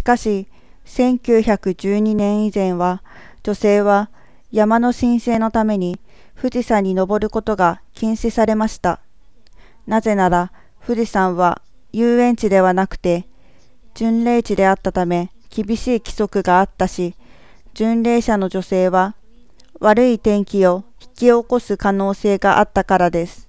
かし、1912年以前は、女性は山の神聖のために富士山に登ることが禁止されました。なぜなら、富士山は遊園地ではなくて、巡礼地であったため厳しい規則があったし、巡礼者の女性は悪い天気を引き起こす可能性があったからです。